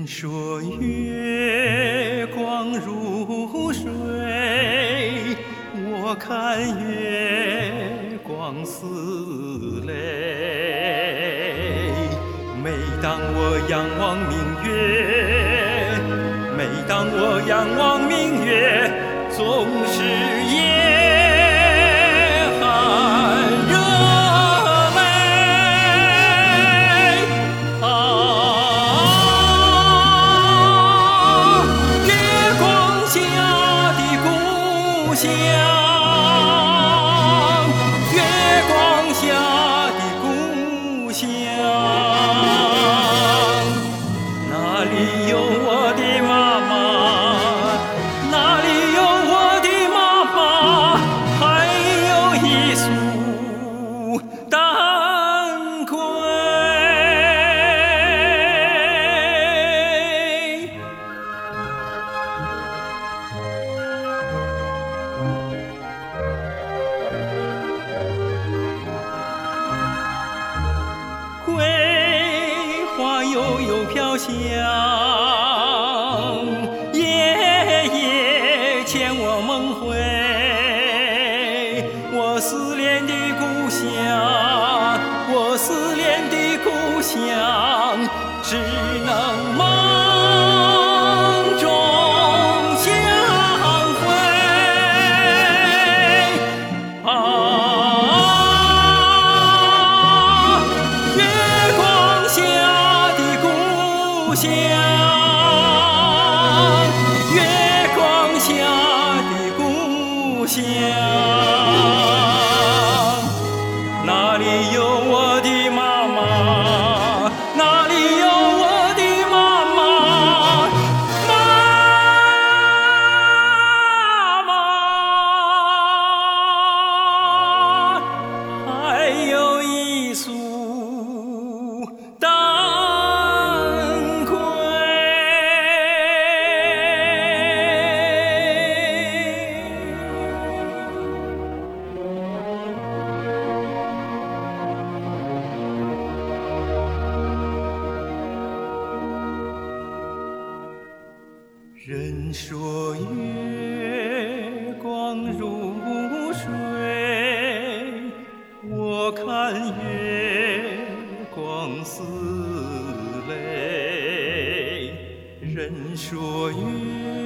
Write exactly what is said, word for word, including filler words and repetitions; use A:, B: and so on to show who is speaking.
A: 说月光如水，我看月光似泪。每当我仰望明月，每当我仰望明月，总是夜寒热泪啊！月光下的故乡，月光下的故乡，哪里有我的妈妈？哪里有我的妈妈？还有一束丹桂。桂花悠悠飘香，夜夜牵我梦回。我思念的故乡，我思念的故乡，只能梦中相会啊！月光下的故乡，月光下的故乡，哪里有我的妈妈？哪里有我的妈妈？妈妈，还有一束丹桂。人说月光如水，我看月光似泪。人说月